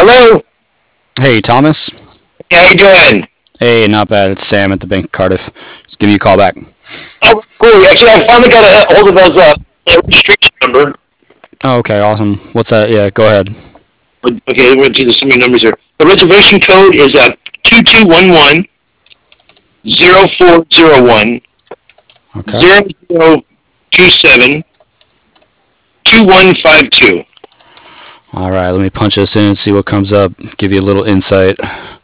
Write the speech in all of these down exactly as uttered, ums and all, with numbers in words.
Hello. Hey, Thomas. How you doing? Hey, not bad. It's Sam at the Bank of Cardiff. Just give me a call back. Oh, cool. Actually, I finally got a hold of those uh, registration number. Oh, okay, awesome. What's that? Yeah, go ahead. Okay, we're going to do so many numbers here. The reservation code is uh, two two one one zero four zero one Okay. zero zero two seven two one five two. All right, let me punch this in and see what comes up. Give you a little insight.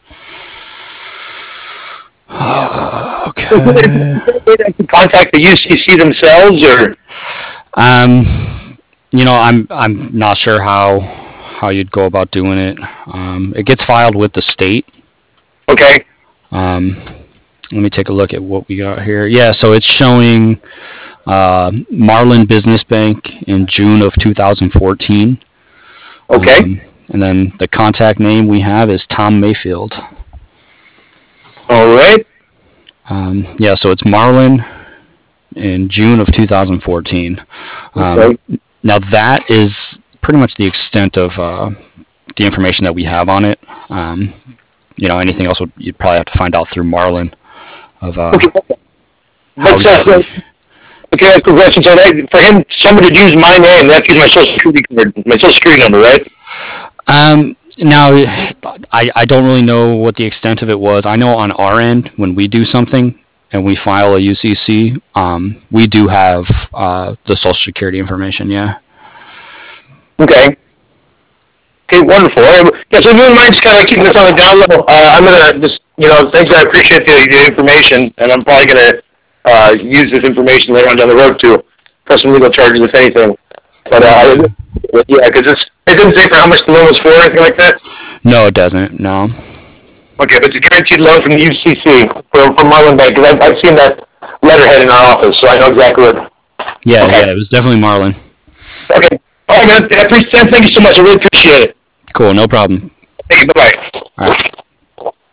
Okay. Contact the U C C themselves, or Um, you know, I'm I'm not sure how how you'd go about doing it. Um, it gets filed with the state. okay, Um, let me take a look at what we got here. Yeah, so it's showing uh, Marlin Business Bank in June of two thousand fourteen. okay, Um, and then the contact name we have is Tom Mayfield. all right, Um, yeah, so it's Marlin in June of two thousand fourteen. Um, okay. now that is pretty much the extent of uh, the information that we have on it. Um, you know, anything else would, you'd probably have to find out through Marlin of uh, Okay, how but uh, exactly. okay, that's a good question. So that, for him, somebody to use my name, they have to use my social security card, my social security number, right? Um, now, I, I don't really know what the extent of it was. I know on our end, when we do something and we file a U C C, um, we do have uh, the social security information, yeah. Okay. Okay, wonderful. Yeah, so if you wouldn't mind just kind of keeping this on the down low, uh, I'm gonna just, you know, thanks. I appreciate the, the information, and I'm probably gonna uh, use this information later on down the road to press some legal charges, if anything. But uh, Yeah. I, yeah, because it's it didn't say for how much the loan was for or anything like that. No, it doesn't, no. Okay, but it's a guaranteed loan from the U C C from from Marlin Bank, because I've, I've seen that letterhead in our office, so I know exactly what. Yeah, Okay. yeah, it was definitely Marlin. Okay. All right, man. I appreciate, thank you so much. I really appreciate it. Cool, no problem. Thank you. Bye bye. All right.